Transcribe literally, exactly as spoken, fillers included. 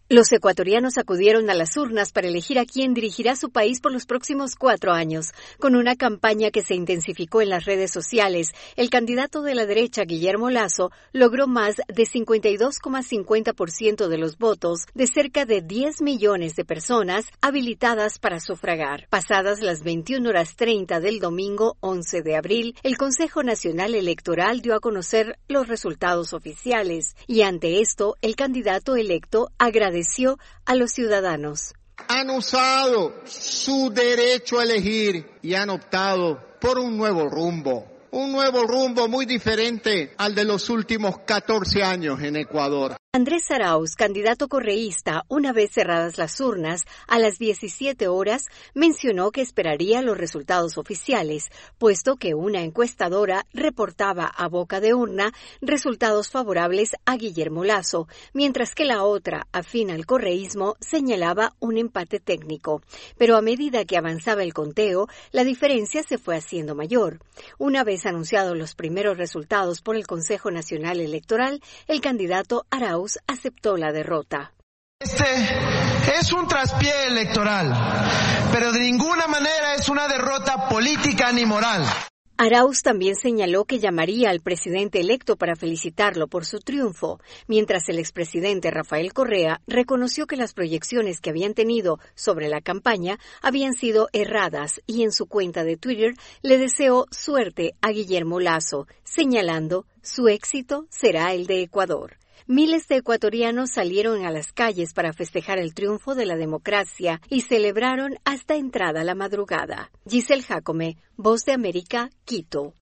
Los ecuatorianos acudieron a las urnas para elegir a quién dirigirá su país por los próximos cuatro años. Con una campaña que se intensificó en las redes sociales, el candidato de la derecha, Guillermo Lasso, logró más de cincuenta y dos coma cincuenta por ciento de los votos de cerca de diez millones de personas habilitadas para sufragar. Pasadas las veintiuna horas treinta del domingo once de abril, el Consejo Nacional Electoral dio a conocer los resultados oficiales y ante esto, el candidato electo agradeció a los ciudadanos. Han usado su derecho a elegir y han optado por un nuevo rumbo. Un nuevo rumbo muy diferente al de los últimos catorce años en Ecuador. Andrés Arauz, candidato correísta, una vez cerradas las urnas, a las diecisiete horas, mencionó que esperaría los resultados oficiales, puesto que una encuestadora reportaba a boca de urna resultados favorables a Guillermo Lasso, mientras que la otra, afín al correísmo, señalaba un empate técnico. Pero a medida que avanzaba el conteo, la diferencia se fue haciendo mayor. Una vez anunciados los primeros resultados por el Consejo Nacional Electoral, el candidato Arauz aceptó la derrota. Este es un traspié electoral, pero de ninguna manera es una derrota política ni moral. Arauz también señaló que llamaría al presidente electo para felicitarlo por su triunfo, mientras el expresidente Rafael Correa reconoció que las proyecciones que habían tenido sobre la campaña habían sido erradas y en su cuenta de Twitter le deseó suerte a Guillermo Lasso, señalando su éxito será el de Ecuador. Miles de ecuatorianos salieron a las calles para festejar el triunfo de la democracia y celebraron hasta entrada la madrugada. Giselle Jacome, Voz de América, Quito.